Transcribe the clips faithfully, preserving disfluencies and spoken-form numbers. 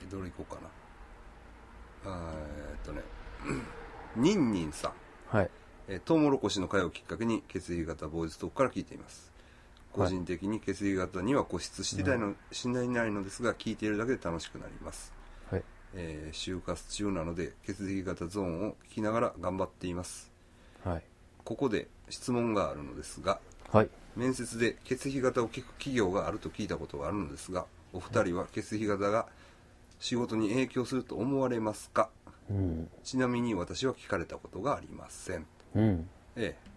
どれいこうかな。あえーっとねニンニンさん、 はい。 えー、トウモロコシの会をきっかけに血液型ボーイズトークから聞いています。個人的に血液型には固執してないの、しないないのですが、聞いているだけで楽しくなります。 はい。 えー、就活中なので血液型ゾーンを聞きながら頑張っています。 はい。 ここで質問があるのですが、 はい。 面接で血液型を聞く企業があると聞いたことがあるのですが、お二人は血液型が仕事に影響すると思われますか？ うん。 ちなみに私は聞かれたことがありません。 うん。 ええ。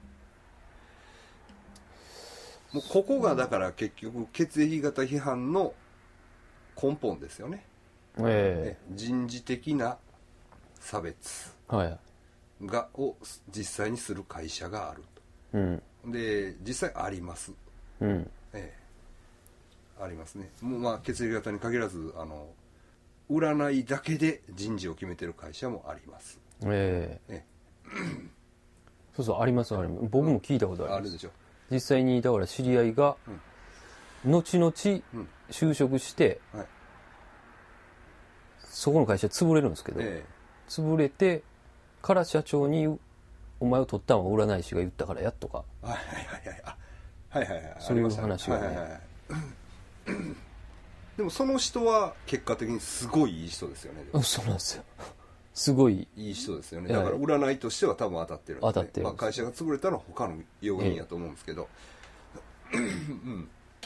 もうここがだから結局血液型批判の根本ですよね。 えええ、人事的な差別えはい。 がを実際にする会社があるうん。 と。で、実際あります。 うん。 ええ、ありますね。もうまあ血液型に限らず、あの占いだけで人事を決めてる会社もあります。 えええそうそう、ありますあります。僕も聞いたことあります。 あるでしょ。 実際に、だから知り合いが、後々 うん就職して、 はい、 そこの会社潰れるんですけど、 え潰れてから社長に、お前を取ったのは占い師が言ったからやとか、 え、はいはいはいはいあはいはいはいそういう話がねはいはいはいはいでもその人は結果的にすごいいい人ですよね。でもそうなんですよ。すごい、 いい人ですよね。 ええだから占いとしては多分当たってるんですね。 当たってるんですまあ、会社が潰れたのは他の要因やと思うんですけど、ええうん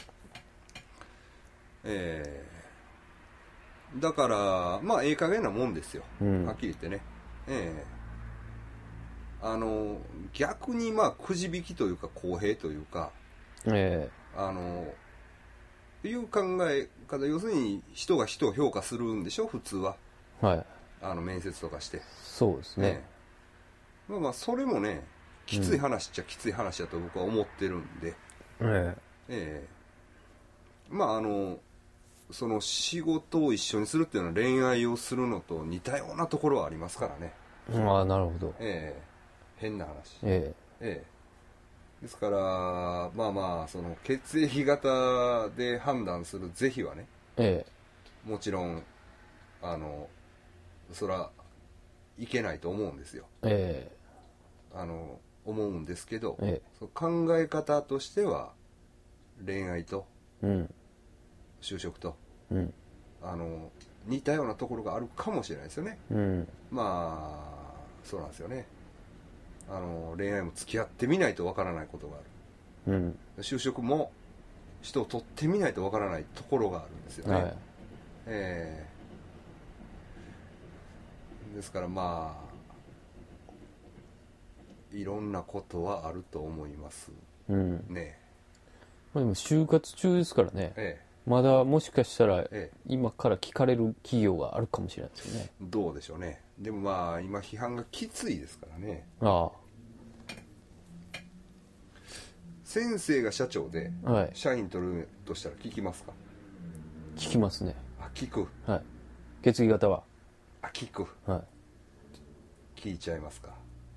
えーだからまあええ加減なもんですよ、 うん、 はっきり言ってね。ええあの逆にまあくじ引きというか公平というか、 えあのいう考え方、要するに人が人を評価するんでしょ普通は。 えはい。 あの面接とかして、 そうですね。 ええまあまあそれもねきつい話っちゃきつい話だと僕は思ってるんで、 えええまああのその仕事を一緒にするっていうのは恋愛をするのと似たようなところはありますからね。 えああ、なるほど。 ええ変な話。 えええですからまあまあその血液型で判断する是非はね、 ええもちろんあのそらいけないと思うんですよ。 ええあの思うんですけど、 ええその考え方としては恋愛とうん就職とうんあの似たようなところがあるかもしれないですよね。 うんまあそうなんですよね。あの恋愛も付き合ってみないとわからないことがある。 うん就職も人を取ってみないとわからないところがあるんですよね。 はいえーですからまあいろんなことはあると思いますうんね。 まあでも就活中ですからね、 えまだもしかしたらえええ今から聞かれる企業があるかもしれないですよね。 どうでしょうね。でもまあ今批判がきついですからね。 あ先生が社長であはい社員取るとしたら聞きますか？ 聞きますね。 あ聞く。 はい。血液型はあ聞く。 はい聞いちゃいますか？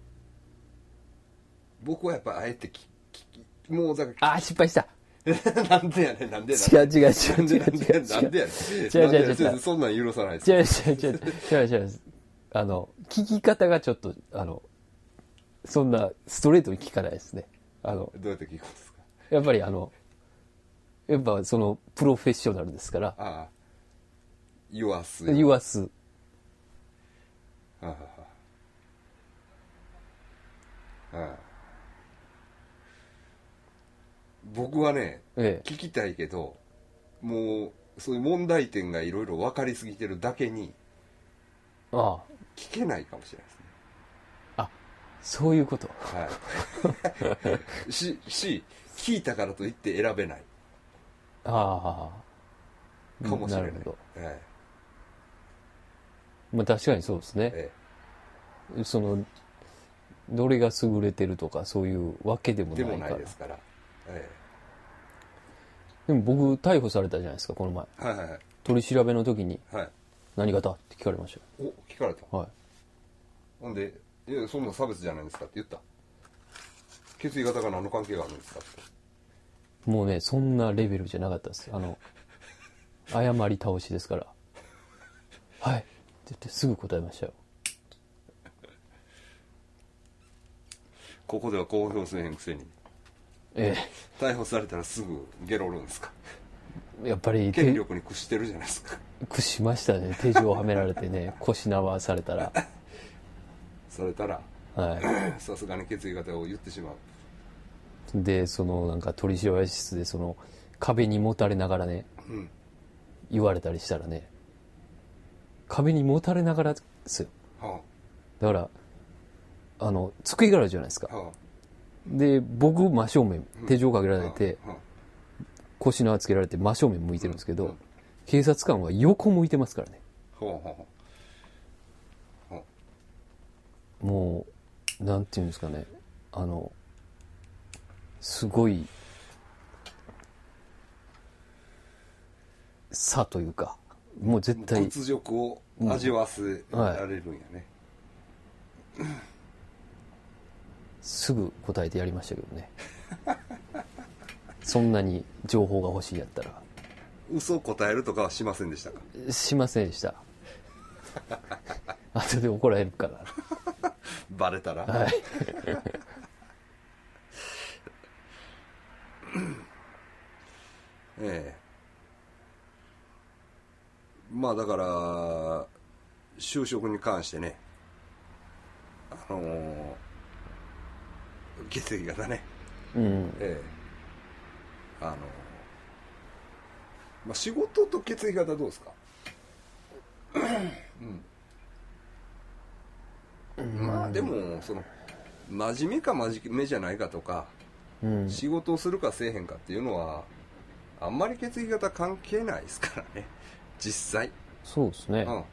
僕はやっぱあえて聞きもうだかああ失敗したらなんでやねんなんでや違う違う違うなんで違うなんで違うなんでやねん違う違う違うなんでやねんそんなん許さないです違う違う違う違う違うあの聞き方がちょっとあのそんなストレートに聞かないですね。あのどうやって聞くんですか？ やっぱりあのやっぱそのプロフェッショナルですからああ言わす言わすはあはあはあ僕はね、 ええ聞きたいけどもうそういう問題点がいろいろ分かりすぎてるだけにああ聞けないかもしれないですね。 あそういうことはいしし聞いたからといって選べないああかもしれない。 なるほど。 はいまあ確かにそうですね。 えそのどれが優れてるとかそういうわけでもえ、 ないから。 でもないですから、えでも僕逮捕されたじゃないですかこの前。 え、はいはいはい取り調べの時にはい何型って聞かれましお聞かれた。 た。はい。 ほんで「いやそんな差別じゃないですか」って言った。血液型が何の関係があるんですかって。 もうねそんなレベルじゃなかったです。あの謝り倒しですから。 はいって言ってすぐ答えましたよ。 ここでは公表せへんくせにえ逮捕されたらすぐゲロるんですか。 え、やっぱり権力に屈してるじゃないですか。 屈しましたね。手錠をはめられてね、腰縄されたら。 されたらはさすがに血液型を言ってしまう。 い。で、そのなんか取調室でその壁にもたれながらね、 うん言われたりしたらね、壁にもたれながらですよ。 はだから、あの、机があるじゃないですかあ。はで、僕真正面、手錠かけらあれて、 はあ腰縄つけられて真正面向いてるんですけど、 うん警察官は横向いてますからね。 はあはあはあもう、なんていうんですかね。あの、すごい、差というか、もう絶対、 屈辱を味わわせられるんやね、 すぐ答えてやりましたけどね。そんなに情報が欲しいやったら。 嘘答えるとかはしませんでしたか。 しませんでした。後で怒られるから。 バレたら、 はい。 ええまあだから就職に関してね、あのー、血液型ね、 うん。 ええあのーまあ仕事と血液型どうですか。うんまあでもその真面目か真面目じゃないかとか、 うん。 仕事をするかせえへんかっていうのはあんまり血液型関係ないですからね、実際。 そうですね。 うん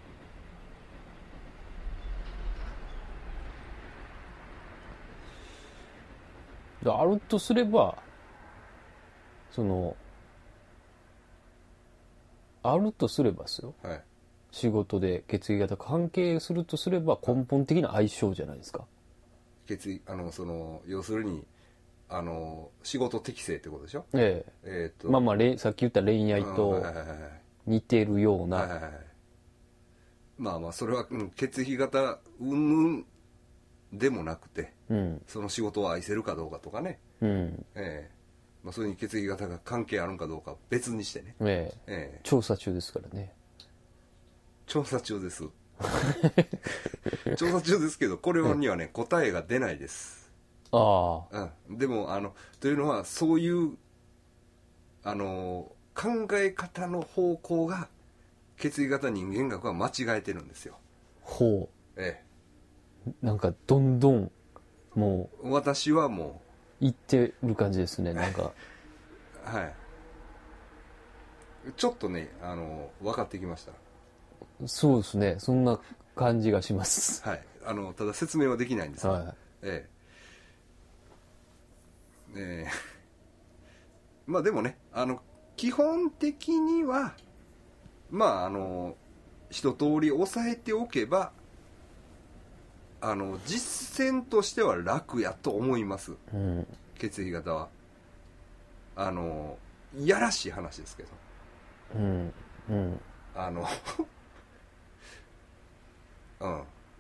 であるとすれば、その、あるとすればですよ。 はい仕事で血液型関係するとすれば根本的な相性じゃないですか。 血液あのその要するにあの仕事適性ってことでしょ。 ええー、 え。 とまあまあ、れさっき言った恋愛うんとはいはいはいはい似てるようはいな、 はいはいまあまあそれは、うん、血液型云々でもなくて、 うん。 その仕事を愛せるかどうかとかね、 うん。 ええまあ、それに血液型が関係あるんかどうかは別にしてね、 ええ。 ええ調査中ですからね。 調査中です調査中ですけどこれにはね答えが出ないです。 ああ。 うん、でもあのというのはそういうあの考え方の方向が血液型人間学は間違えてるんですよ。 ほえう。なんか、どんどん、もえ、私はもう、いってる感じですね、なんか。 うはいちょっとねあの分かってきましそうですね。そんな感じがします。 た。はいあのただ説明はできないんですよ、 はええええまあでもねあの基本的にはまああの一通り押さえておけばあの実践としては楽やと思います。 い。うん。 血液型はあのいやらしい話ですけどうん。うん。 あのうん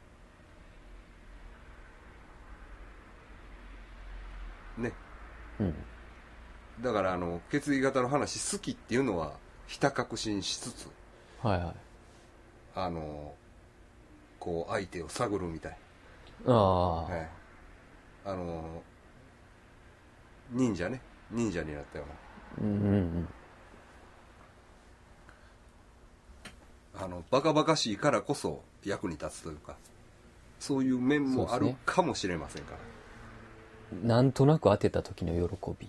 ねうん。 だからあの血液型の話好きっていうのはひた確信しつつはいはい。 あのこう相手を探るみたい、 ああ。 はい、あの忍者ね忍者になったようなうんうんあのバカバカしいからこそ役に立つというかそういう面もあるそうですねかもしれませんから、 うん。なんとなく当てた時の喜び。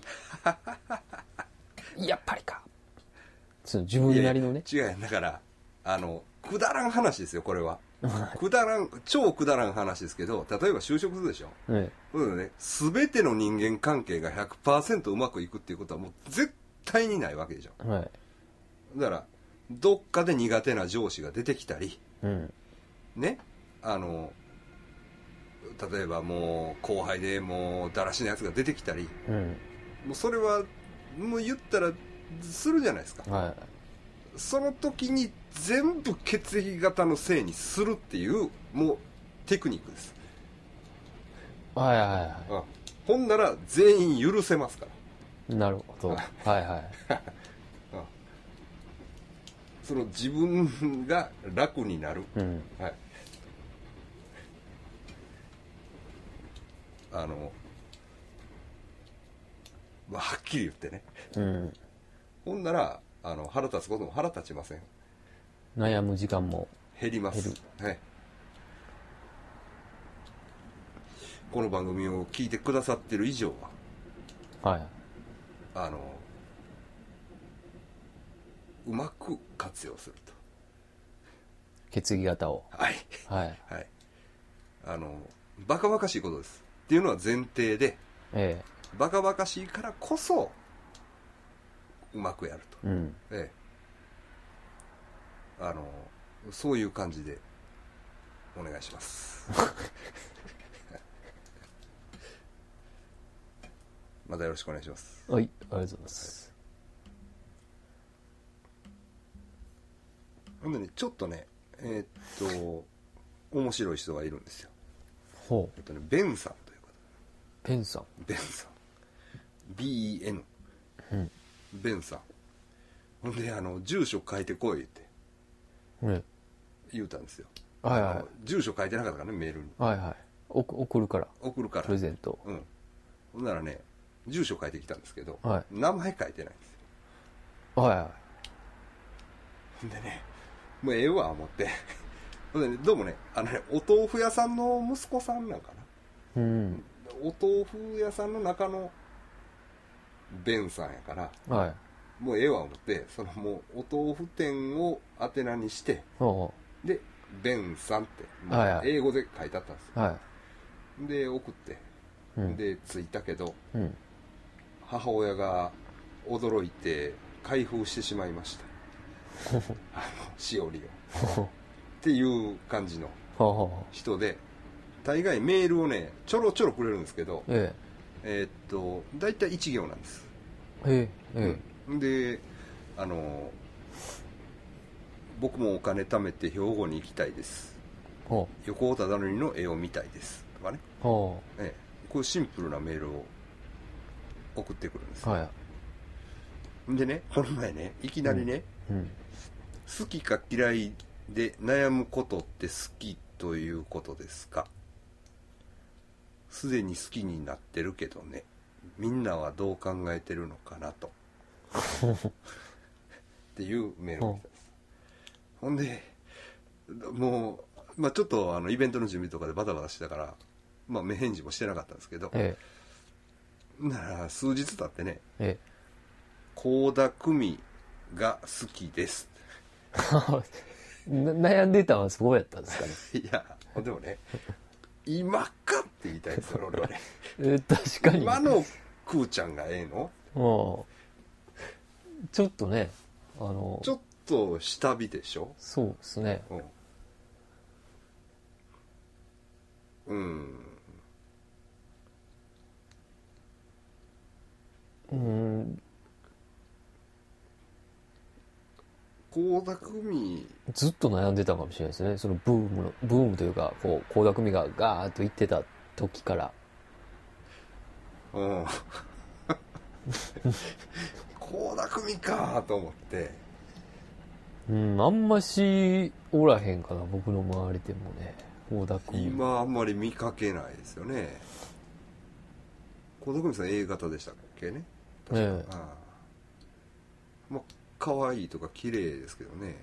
やっぱりか。その自分なりのね。 いやいや違うやんだからあのくだらん話ですよこれはくだらん超くだらん話ですけど例えば就職するでしょ。 えそうだね、全ての人間関係が ひゃくパーセント うまくいくっていうことはもう絶対にないわけでしょ。 え。はい。 だからどっかで苦手な上司が出てきたりうん。 ねあの例えばもう後輩でもうだらしなやつが出てきたりうん。 もうそれはもう言ったらするじゃないですか。 はその時に全部血液型のせいにするっていうもうテクニックです。 はいはいはうん、ほんなら全員許せますから。 い。なるほど。はいはい。 うん、その自分が楽になる、 うん。 はい、あの、まあ、はっきり言ってね、 うん。 ほんならあの腹立つことも腹立ちません。 悩む時間も減ります。はい、この番組を聞いてくださってる以上は、 はい。 あのうまく活用すると。 血液型を。 はいはい。 はい、あのバカバカしいことですっていうのは前提で、 えバカバカしいからこそうまくやると、 え。うん。 ええ、あのそういう感じでお願いしますまたよろしくお願いします。 はい。ありがとうございます。 ほんでね、ちょっとね、えーっと面白い人がいるんですよ。 ほう。 えっとね、ベンさんという方。 ペンさん。 ベンさん ビーイーエヌ、 うん。 ベンさん。ほんであの住所書いてこいってね。 言うたんですよ。 はいはあの住所書いてなかったからね、メールにい。はいはい。お送るから。 送るからプレゼント。 うん、ほんならね、住所書いてきたんですけど、 はい。 名前書いてないんですよ。 はいはほんでね、もうええわ思ってほんでね、どうもね、あのね、お豆腐屋さんの息子さんなんかな、 い。うん。 お豆腐屋さんの中のベンさんやから、 はい。 もうええわ思って、そのもうお豆腐店を宛名にして、 ほでベンさんって、 はいはい英語で書いてあったんですよ。 う。はで送って、 い。うん。 で着いたけど、 うん。 母親が驚いて開封してしまいましたあのしおりをほう。 っていう感じのほうほうほ人で、大概メールをねちょろちょろくれるんですけど、 う。ええーっと大体いち行なんです。 え。ええ。ええ。 うん、であの僕もお金貯めて兵庫に行きたいです、 ほ横尾忠則の絵を見たいですとかね、 う。ほええ、こういうシンプルなメールを送ってくるんですう。 よ。 はい。 でね、この前ね、いきなりね、 うん。 好きか嫌いで悩むことって好きということですか、すでに好きになってるけどね、みんなはどう考えてるのかなとっていうメールが来たんです。ほんでもう、まあ、ちょっとあのイベントの準備とかでバタバタしてたから、まあ、目返事もしてなかったんですけど、 えなら数日経ってね、 え。え倖田來未が好きですえ。な悩んでたのはそうやったんですかね。 いやでもね、今かって言いたいですよ俺はねえ確かに。 今のくーちゃんがええの、 うん。ちょっとね、あの、 ちょっと下火でしょ。 そうですね。 うんうんうん。 倖田來未ずっと悩んでたかもしれないですね。そのブームの、ブームというか、こう、倖田來未がガーッと言ってた時から。 うん倖田來未かと思って、 うん、あんましおらへんかな、僕の周りでもね。倖田來未。 今あんまり見かけないですよね。倖田來未さん A 型でしたっけね。確か、 ええ、 ああ、まあ可愛いとか綺麗ですけどね。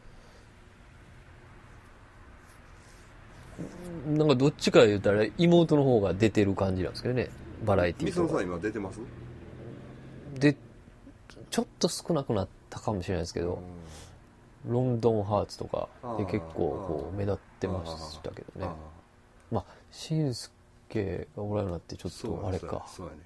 なんかどっちか言ったら妹の方が出てる感じなんですけどね。バラエティーとか。 みそのさん今出てます？ で、ちょっと少なくなったかもしれないですけど、ロンドンハーツとかで結構こう目立ってましたけどね。まあ、しんすけがおらんようになってちょっとあれか。 そうやね。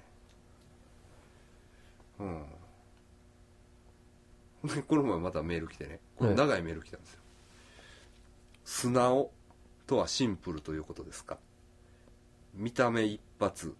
うん。この前またメール来てね、これ長いメール来たんですよ。素直とはシンプルということですか、見た目一発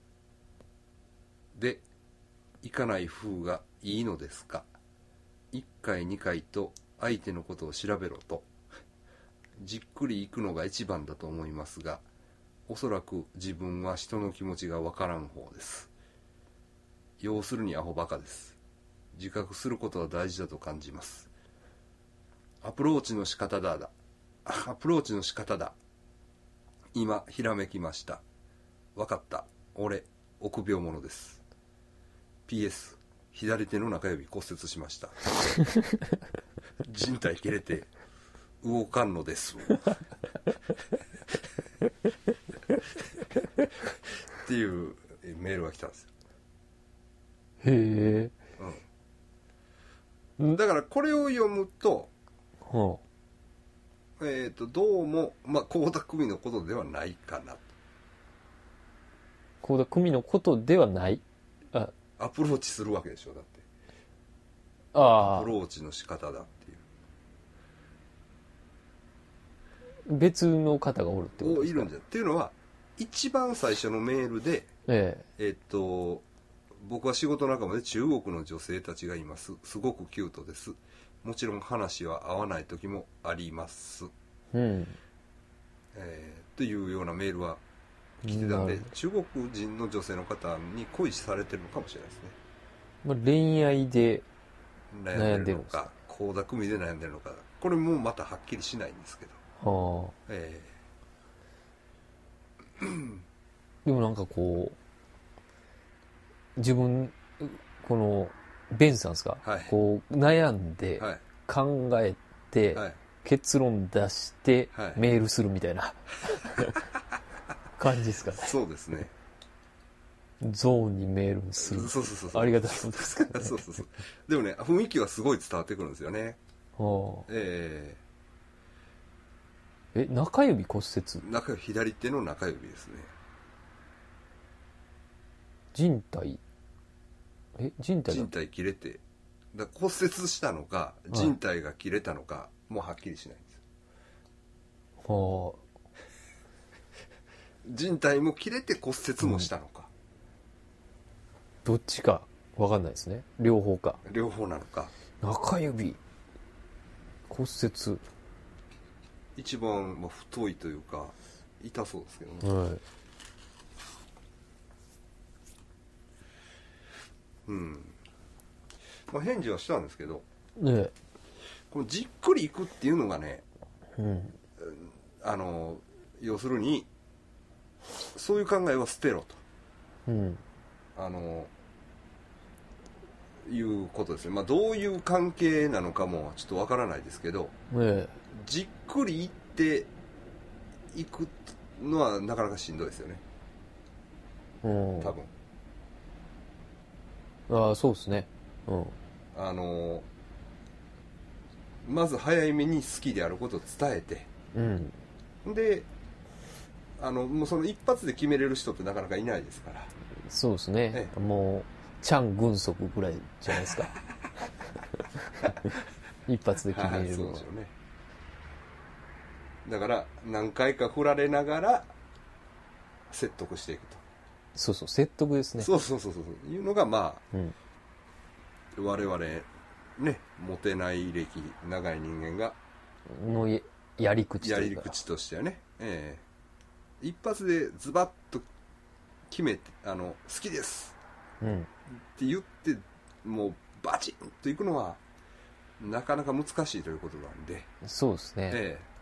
でいかない風がいいのですか、いっかいにかいと相手のことを調べろとじっくり行くのが一番だと思いますが、おそらく自分は人の気持ちがわからん方です。要するにアホバカです。自覚することは大事だと感じます。アプローチの仕方だだアプローチの仕方だ今ひらめきました。わかった。俺臆病者です。 ピーエス 左手の中指骨折しました。靭帯切れて動かんのですっていうメールが来たんですよ。 へえ、うん、だからこれを読むと、 はあ、えっ、ー、とどうもまあ倖田來未のことではないかなと。 倖田來未のことではない。あ、 アプローチするわけでしょ。だってあアプローチの仕方だっていう。 別の方がおるってことですか。 いるんじゃっていうのは、一番最初のメールで、 ええっ、ー、と僕は仕事仲間で中国の女性たちがいます。すごくキュートです。もちろん話は合わない時もあります。 うん。 えー、っていうようなメールは来てたんで、中国人の女性の方に恋されてるのかもしれないですね。 まあ、恋愛で悩んでるのか、倖田來未で悩んでるのか、これもまたはっきりしないんですけど。はあ。えー、でもなんかこう自分このベンさんですか、はい、こう悩んで、はい、考えて、はい、結論出して、はい、メールするみたいな感じですかね。 そうですね。 ゾーンにメールする。 そうそうそうそう。 ありがたいことですかね。 そうそうそう。でもね、雰囲気はすごい伝わってくるんですよね。はあ、えー、え、中指骨折？ 中左手の中指ですね。 靭帯え靭帯靭帯切れて、だ骨折したのか靭帯が切れたのか、はい、もうはっきりしないんですよ。はあ。靭帯も切れて骨折もしたのか、 うん、どっちか分かんないですね。両方か。 両方なのか。 中指骨折、 一番、まあ、太いというか痛そうですけどね。はい。うん。まあ、返事はしたんですけど、ね、このじっくりいくっていうのがね、うん、あの要するにそういう考えは捨てろと、うん、あのいうことですね。まあどういう関係なのかもちょっとわからないですけど、ね、じっくりいっていくのはなかなかしんどいですよね。うん、多分。 ああ、そうですね。うん。 あのまず早めに好きであることを伝えて、うん、で、あのもうその一発で決めれる人ってなかなかいないですから。 そうですね。ええ、もうチャン・グンソクぐらいじゃないですか。一発で決めれるのは。そうですよね。 だから何回か振られながら説得していくと。 そうそう、説得ですね。 そうそうそうそういうのがまあ、うん、我々ね、モテない歴長い人間がのやり口とやり口としてはね、ええ、一発でズバッと決めて、あの好きです、うん、って言ってもうバチンといくのはなかなか難しいということなんで。 そうですね。ええ、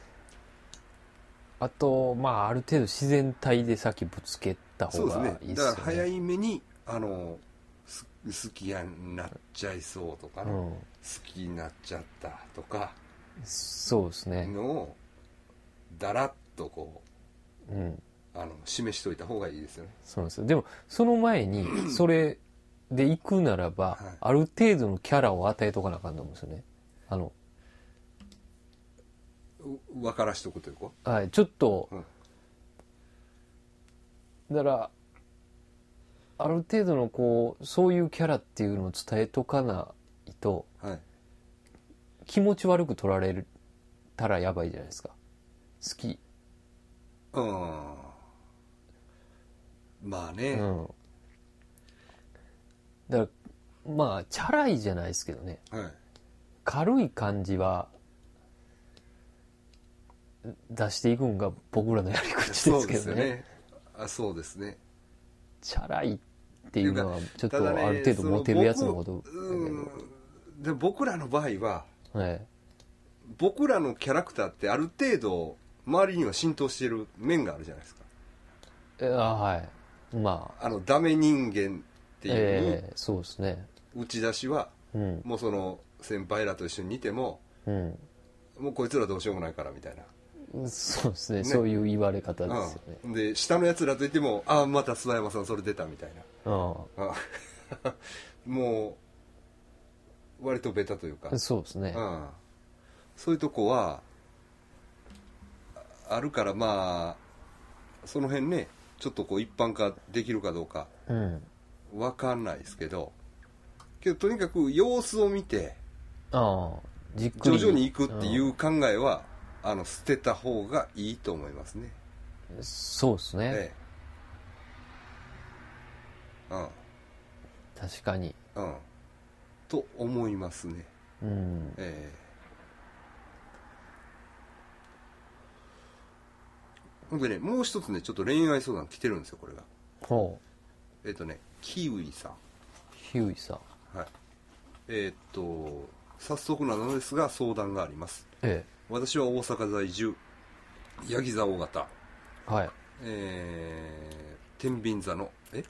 あと、まあ、ある程度自然体で先ぶつけた方がいいですね。 だから早い目にあの好きやになっちゃいそうとか、ね、うん、好きになっちゃったとか、 そうですねのをだらっとこう、うん、あの示しといた方がいいですよね。 そうなんですよ。でもその前にそれで行くならば、はい、ある程度のキャラを与えとかなあかんと思うんですよね。あの分からしとくというか、 はい、ちょっと、うん、だからある程度のこうそういうキャラっていうのを伝えとかないと、はい、気持ち悪く取られたらやばいじゃないですか。好き。 うん。まあね。うん。 だからまあチャラいじゃないですけどね。はい。 軽い感じは出していくんが僕らのやり口ですけどね。 そうですよね。あ、そうですね。 チャラいっていうのはちょっとただねある程度モテるやつのことだけど、 うんで僕らの場合ははい、 僕らのキャラクターってある程度周りには浸透してる面があるじゃないですか。 えあはいまああのダメ人間っていうえー、そうですね、 打ち出しは、 うんもうその先輩らと一緒にいてもうんもうこいつらどうしようもないからみたいな、 そうですね、 ねそういう言われ方ですよね。 うん、で下のやつらといってもああまた諏訪山さんそれ出たみたいあなあもう割とベタというか、 あそうですね。 うん、そういうとこはあるから、まあその辺ねちょっとこう一般化できるかどうかうん分かんないですけど、けどとにかく様子を見てああじっくり徐々に行くっていう考えは、あの捨てた方がいいと思いますね。 そうですね、 ええ、うん確かに。 うんと思いますね。 うんええ。ほんでね、もう一つねちょっと恋愛相談来てるんですよ、これが。 ほえっとねキウイさん、 うヒューイさん、 はい、えーっと早速なのですが相談があります。 え私は大阪在住、ヤギ座大型、 えはいえー、天秤座のえ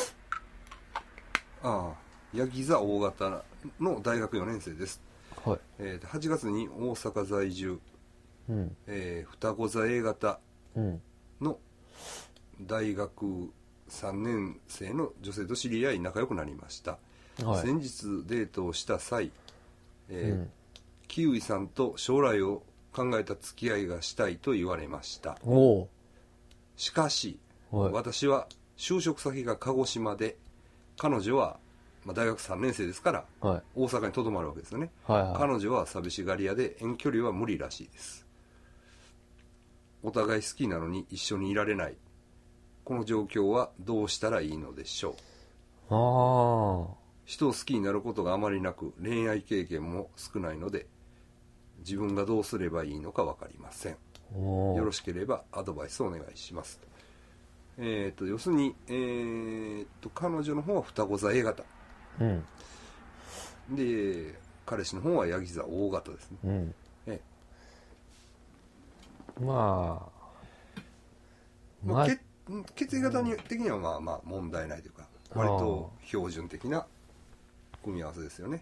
ああヤギ座大型の大学よねん生です。 はいえーとはちがつに大阪在住、 うんえー双子座 A 型うんの大学さんねん生の女性と知り合い仲良くなりました。 はい先日デートをした際、えーうんキウイさんと将来を考えた付き合いがしたいと言われました。 おおしかし、 はい私は就職先が鹿児島で、彼女は、まあ、大学さんねん生ですからはい大阪にとどまるわけですよね。 はいはい彼女は寂しがり屋で遠距離は無理らしいです。お互い好きなのに一緒にいられない、この状況はどうしたらいいのでしょう。 ああ人を好きになることがあまりなく、恋愛経験も少ないので自分がどうすればいいのか分かりません。 おおよろしければアドバイスをお願いします。えー、と要するに、えー、と彼女の方は双子座 A 型うんで、彼氏の方はヤギ座 O 型ですね。 うんえまあえまあ、 まあ血血液型に的にはまあまあ問題ないというか、割と標準的な組み合わせですよね。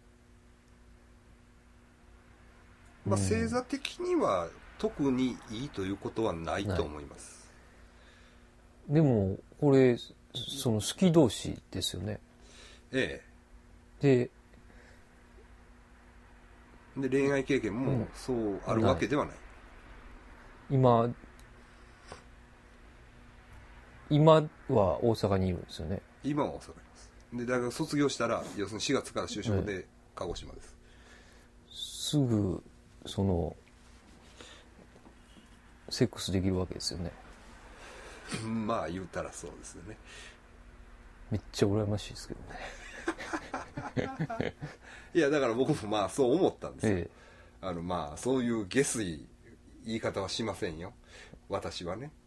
まあ、 うん星座的には特にいいということはないと思います。 でもこれその好き同士ですよね。 えでえ、で恋愛経験もうんそうあるわけではない。 今今は大阪にいるんですよね。 今は大阪にいますで、大学卒業したら要するにしがつから就職で鹿児島です。 すぐそのセックスできるわけですよね。 まあ言うたらそうですよね。 めっちゃ羨ましいですけどね。 いやだから僕もまあそう思ったんですよ、 えあのまあそういう下水言い方はしませんよ、私はね。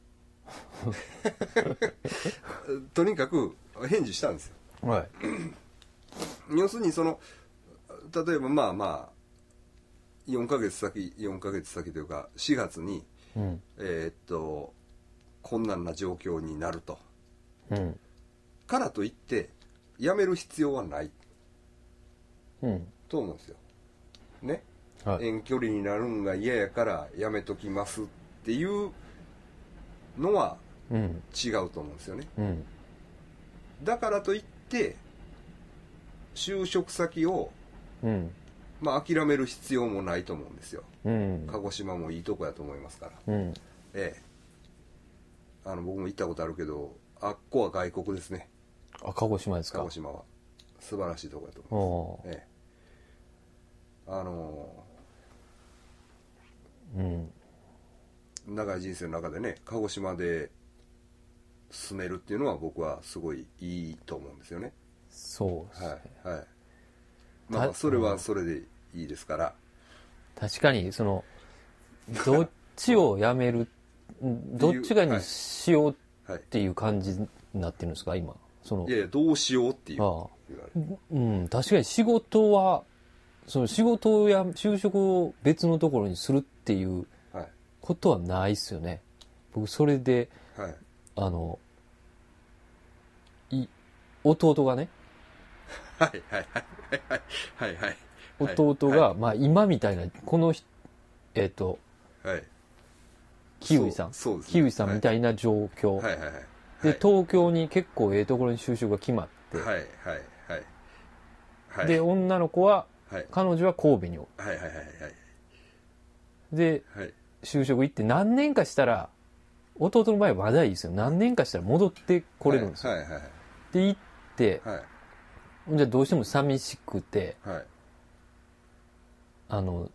とにかく返事したんですよ。 えはい要するにその例えばまあまあよんかげつ先よんかげつ先というかしがつにうんえーっと困難な状況になると、 うんからといってやめる必要はないうんと思うんですよね。 はい遠距離になるんが嫌やからやめときますっていうのはうん違うと思うんですよね。 うんだからといって就職先をうんまあ諦める必要もないと思うんですよ。 うん鹿児島もいいとこやと思いますから。 うんええ、あの僕も行ったことあるけど、あっこは外国ですね。 あ鹿児島ですか。 鹿児島は素晴らしいとこやと思います。 おーええ、あのうん長い人生の中でね鹿児島で住めるっていうのは僕はすごいいいと思うんですよね。 そうですね。 はいはい。まあそれはそれでいいですから。 確かに、その、どっちをやめる、どっちかにしようっていう感じになってるんですか、今。そのいやいや、どうしようっていう。 ああうん、確かに仕事は、その仕事や就職を別のところにするっていうことはないっすよね。僕、それで、 はい、 あの、い、弟がね、 はいはいはいはいはいはい。 弟が、 はい、 まあ今みたいな、この、えっ、ー、と、 はい、 キウイさん、 そうですね、 キウイさんみたいな状況。 はいはいはいはい、 で、東京に結構ええところに就職が決まって、 はいはいはいはい、 で、女の子は、 はい、 彼女は神戸におる。 はいはいはいはい。 で、 はい、 就職行って何年かしたら、弟の場合はまだいいですよ。何年かしたら戻ってこれるんですよ。 はいはいはい。 で、行って、 はい、 じゃあどうしても寂しくて、 はい、 あの、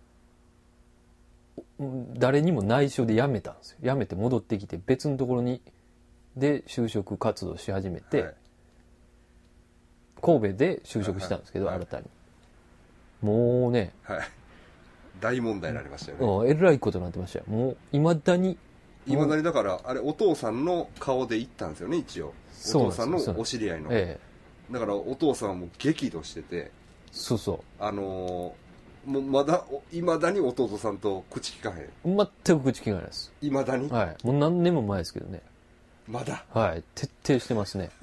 誰にも内緒で辞めたんですよ。辞めて戻ってきて別のところに、で、就職活動し始めて、はい、神戸で就職したんですけど、はい、新たに。もうね、 はい。大問題になりましたよね。 うん、えらいことになってましたよ。もう、いまだに。 いまだにだから、あれ、お父さんの顔で行ったんですよね、一応。お父さんのお知り合いの。ええ、だから、お父さんはもう激怒してて。 そうそう。 あのー、もうまだ、いまだに弟さんと口聞かへん。 全く口聞かないです。 いまだに。 はい。もう何年も前ですけどね。 まだ。 はい。徹底してますね。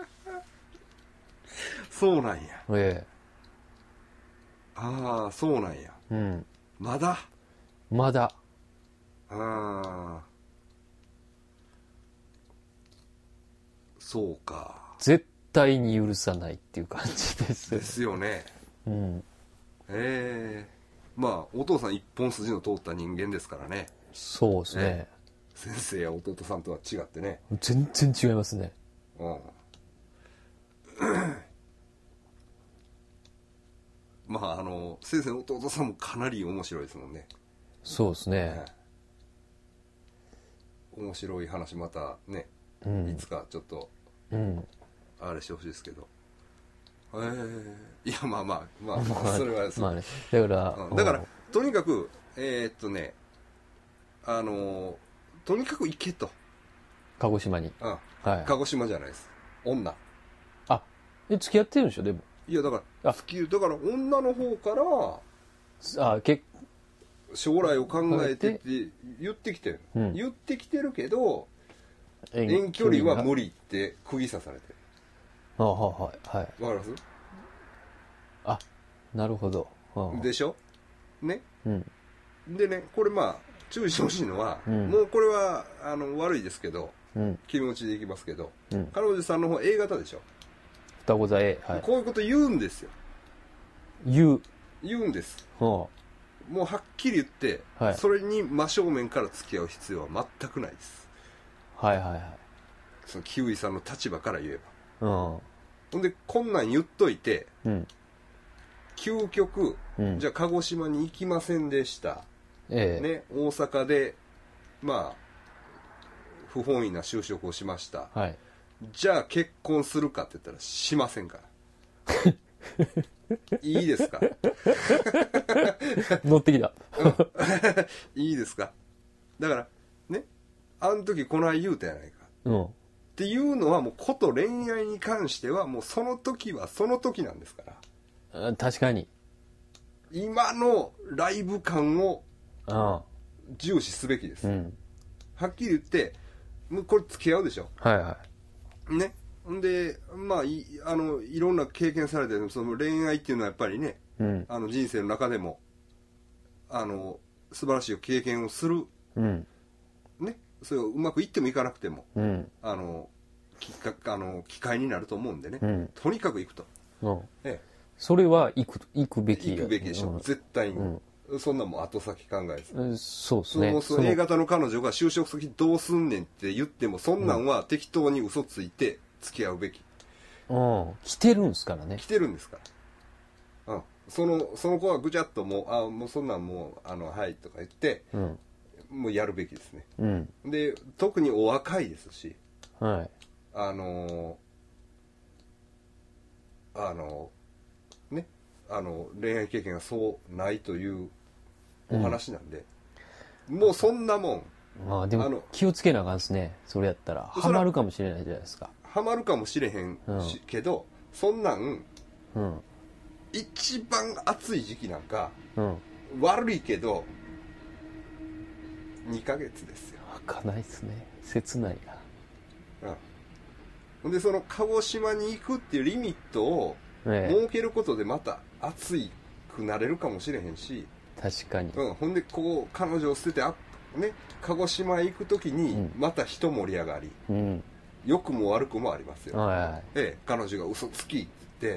そうなんや。 ええ。 ああ、そうなんや。 うん。 まだまだ。 ああ。そうか。 絶対に許さないっていう感じです。 ですよね。 うん。 ええー。まあ、お父さん一本筋の通った人間ですからね。 そうですね。ね、 先生や弟さんとは違ってね。 全然違いますね。 うん。まあ、あの、先生の弟さんもかなり面白いですもんね。 そうですね。ね、 面白い話またね、うん、いつかちょっと、うん、あれしてほしいですけど。えー、いや、まあまあ、まあまあ、それはまあね、だから、 うん、だから、とにかく、えー、っとね、あの、とにかく行けと。 鹿児島に。 うん、はい。鹿児島じゃないです。女。 あ、え、付き合ってるんでしょ、でも。 いや、だから、付きだから女の方から、 あ、け将来を考えてって言ってきてる、うん、言ってきてるけど、遠距離は無理って釘刺されてる。 ああ、はいはい。 わかります？ あ、なるほど。 でしょ？ね、うん。でね、これまあ注意してほしいのは、うん、もうこれはあの悪いですけど、うん、気持ちでいきますけど、うん、彼女さんの方 A 型でしょ。 双子座 A、はい、 こういうこと言うんですよ。 言う。 言うんです。はあ、もうはっきり言って、はい、それに真正面から付き合う必要は全くないです。 はいはいはい。 そのキウイさんの立場から言えば。うん。ほんで、こんなん言っといて、うん、究極、うん、じゃあ鹿児島に行きませんでした。ええ、ね、大阪で、まあ、不本意な就職をしました。はい。じゃあ結婚するかって言ったらしませんから。いいですか？ 乗ってきた。 いいですか？だから、ね、あの時こない言うたやないか。うん。っていうのはもうこと恋愛に関してはもうその時はその時なんですから。 確かに。 今のライブ感を重視すべきです。うん、はっきり言って、もうこれ付き合うでしょ。はいはい。ね。んで、まあ、い、あの、いろんな経験されてる、その恋愛っていうのはやっぱりね、うん、あの人生の中でも、あの、素晴らしい経験をする。うん、ね。それをうまくいってもいかなくても、うん、あの、きっか、あの、機会になると思うんでね。うん、とにかく行くと。うん、ええ、 それは行く、行くべき。 行くべきでしょ。うん、絶対に。うん、そんなもん後先考えず。 うん、そうですね。 その、その A 型の彼女が就職先どうすんねんって言っても、そんなんは適当に嘘ついて付き合うべき。 うん。来てるんですからね。 来てるんですから。うん。その、その子はぐちゃっともう、あ、もうそんなんもう、あの、はいとか言って、うん、もうやるべきですね。うん。で、特にお若いですし、はい。あのー、あのー、ね、 あの恋愛経験がそうないというお話なんで、うん、もうそんなもん、 まあでも気をつけなあかんですね。それやったらハマるかもしれないじゃないですか。 ハマるかもしれへんし、うん、けどそんなん、うん、一番暑い時期なんか、うん、悪いけどにかげつですよ。 開かないですね。切ないな。 うん。ほんでその鹿児島に行くっていうリミットを設けることでまた暑いくなれるかもしれへんし、 確かに。 うん。ほんでこう彼女を捨ててあね鹿児島へ行くときにまた人盛り上がり、うん、良くも悪くもありますよ。はいはい、で彼女が嘘つきって、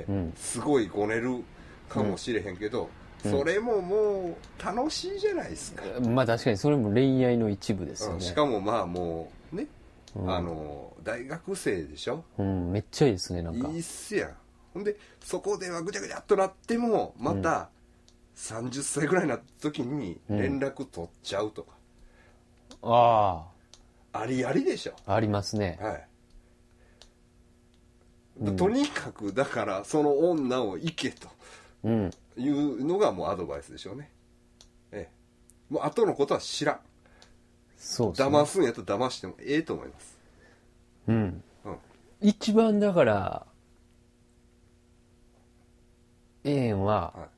うん、すごいごねるかもしれへんけど。うんそれももう楽しいじゃないですか、 うん、まあ確かにそれも恋愛の一部ですよね、うん、 しかもまあもうね、うん、あの大学生でしょ、 うん、めっちゃいいですね。なんかいいっすやん。ほんでそこではぐちゃぐちゃっとなってもまたさんじゅっさいぐらいになった時に連絡取っちゃうとか、うん、ああありありでしょ。 ありますね。 はい、うん、とにかくだからその女を行けと、うん、いうのがもうアドバイスでしょうね。ええ、もう後のことは知らん。そうですね。騙すんやったら騙してもええと思います。 うん。うん、一番だからええんは、はい、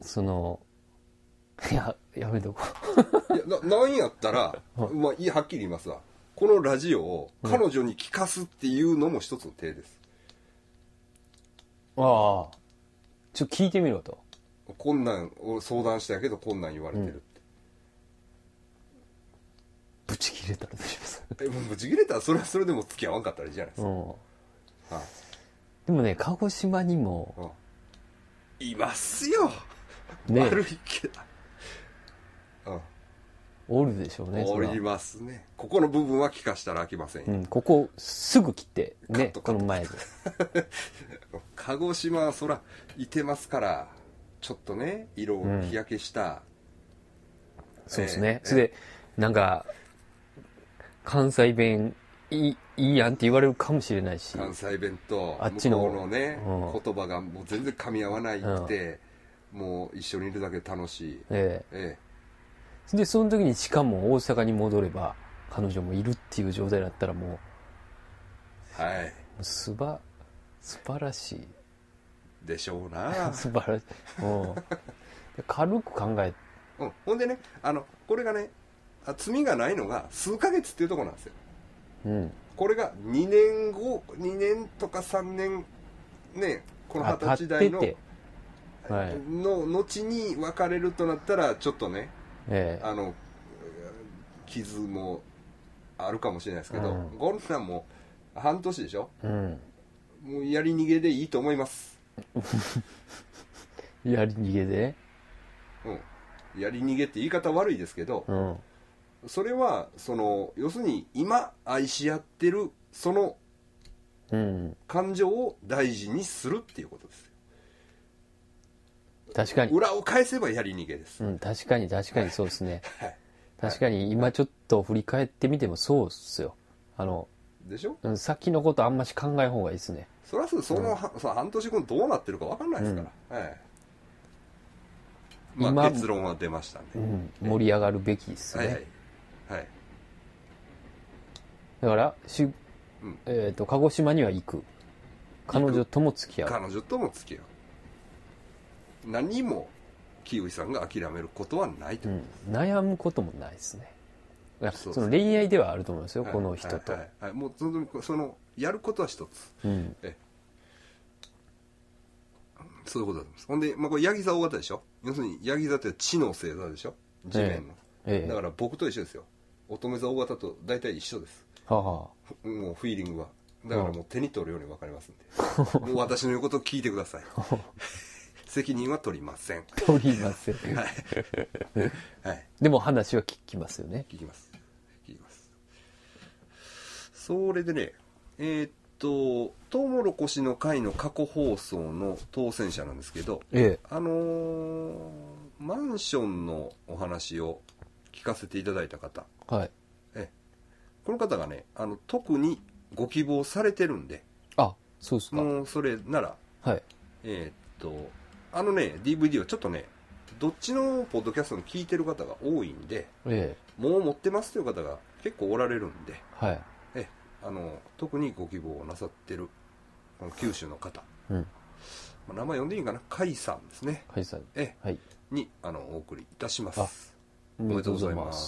そのいややめとこう。いやななんやったら、まあいいはっきり言いますわ。このラジオを彼女に聞かすっていうのも一つの手です。 うん、ああ。ちょっと聞いてみろと。 こんなんを相談したけどこんなん言われてるって、うん、 ブチ切れたらどうします？ えブチ切れたらそれはそれでも付き合わんかったらいいじゃないですか、うんはあ、でもね鹿児島にも、 うん、いますよ、ね、悪いけど、 うん、おるでしょうね。 おりますね。ここの部分は聞かしたら飽きませんよ、 うん、ここすぐ切ってねこの前で鹿児島はそらいてますからちょっとね色を日焼けした、うん、 そうですね、えー、それでなんか関西弁いいいいやんって言われるかもしれないし、 関西弁と向こうのね、うん、言葉がもう全然噛み合わないって、うん、もう一緒にいるだけで楽しい、えーえー、でその時にしかも大阪に戻れば彼女もいるっていう状態だったらもうはいすば素晴らしいでしょうな素晴らしい、うん、軽く考え、 うん、ほんでねあのこれがね罪がないのが数ヶ月っていうところなんですよ、うん、これがにねんごにねんとかさんねんねこの二十歳代の、はい、の後に別れるとなったらちょっとね、ええ、あの傷もあるかもしれないですけど、うん、こんなんもう半年でしょ、うん、もうやり逃げでいいと思いますやり逃げで、 うん、やり逃げって言い方悪いですけど、うん、それはその要するに今愛し合ってるその感情を大事にするっていうことですよ。 確かに裏を返せばやり逃げです、 うん、確かに確かにそうですね、はい、確かに今ちょっと振り返ってみてもそうっすよ。あのでしょ、 うん、先のことあんまし考えん方がいいですね。 そりゃその、うん、その半年後にどうなってるか分かんないですから、うんはいまあ、結論は出ましたね、 うん、盛り上がるべきですね、はいはいはい、だからし、うんえー、と鹿児島には行く、彼女とも付き合う、 彼女とも付き合う、何もキウイさんが諦めることはないと思います、 うん、悩むこともないですね。その恋愛ではあると思いますよ、はい、この人と、はいはいはい、もうそのそのやることは一つ、うん、えそういうことだと思います。ほんで、まあ、これヤギ座大型でしょ。要するにヤギ座って地の星座でしょ、地面の、ええ、だから僕と一緒ですよ。乙女座大型と大体一緒です、はあ、もうフィーリングはだからもう手に取るように分かりますんでもう私の言うことを聞いてください責任は取りません取りませんはい、はい、でも話は聞きますよね。 聞きます聞きます。それでねえー、っとトウモロコシの会の過去放送の当選者なんですけど、ええ、あのー、マンションのお話を聞かせていただいた方、はい、えこの方がねあの特にご希望されてるんで、 あそうですか、 もうそれなら、はい、えー、っとあのね ディーブイディー はちょっとねどっちのポッドキャストも聞いてる方が多いんで、 えもう持ってますという方が結構おられるんで、 え。はい。 えあの特にご希望をなさってるこの九州の方、 うん。 まあ名前呼んでいいかな、甲斐さんですね、 はい、さん。 えはい。 にあのお送りいたしまあす。 おめでとうございます。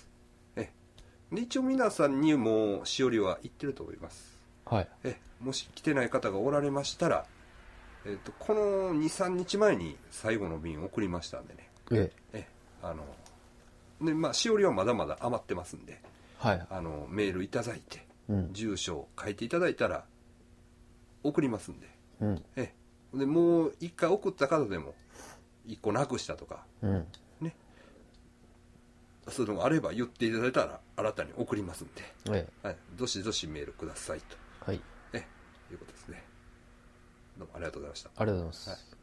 えで一応皆さんにもうしおりは行ってると思います。 はい。 えもし来てない方がおられましたら、えっとこのにさんにちまえに最後の便送りましたんでね、 ええ。 えあのでまあしおりはまだまだ余ってますんで、 はい。 あのメールいただいて、 うん。 住所を書いていただいたら送りますんで、 うん。 えでもう一回送った方でも一個なくしたとかうん。 ね、そういうのがあれば言っていただいたら新たに送りますんで、 ええ。 はい、どしどしメールくださいと、 はい。 えいうことですね。どうもありがとうございました。 ありがとうございます。 はい